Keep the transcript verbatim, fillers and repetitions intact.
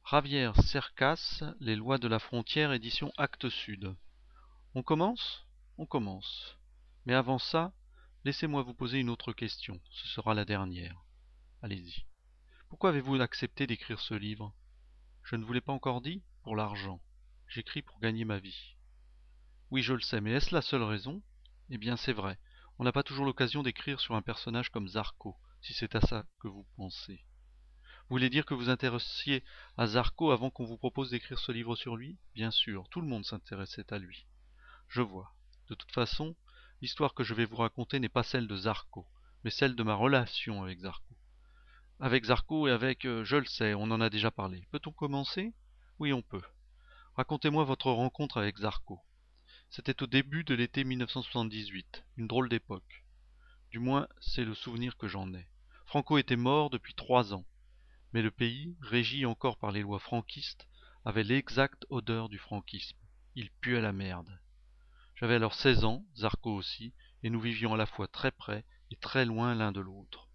Javier Cercas, Les lois de la frontière, édition Actes Sud. On commence? On commence. Mais avant ça, laissez-moi vous poser une autre question. Ce sera la dernière. Allez-y. Pourquoi avez-vous accepté d'écrire ce livre? Je ne vous l'ai pas encore dit? Pour l'argent. J'écris pour gagner ma vie. Oui, je le sais, mais est-ce la seule raison? Eh bien, c'est vrai. On n'a pas toujours l'occasion d'écrire sur un personnage comme Zarco, si c'est à ça que vous pensez. Vous voulez dire que vous intéressiez à Zarco avant qu'on vous propose d'écrire ce livre sur lui? Bien sûr, tout le monde s'intéressait à lui. Je vois. De toute façon, l'histoire que je vais vous raconter n'est pas celle de Zarco, mais celle de ma relation avec Zarco. Avec Zarco et avec... euh, je le sais, on en a déjà parlé. Peut-on commencer? Oui, on peut. Racontez-moi votre rencontre avec Zarco. C'était au début de l'été mille neuf cent soixante-dix-huit, une drôle d'époque. Du moins, c'est le souvenir que j'en ai. Franco était mort depuis trois ans, mais le pays, régi encore par les lois franquistes, avait l'exacte odeur du franquisme. Il puait la merde. J'avais alors seize ans, Zarco aussi, et nous vivions à la fois très près et très loin l'un de l'autre.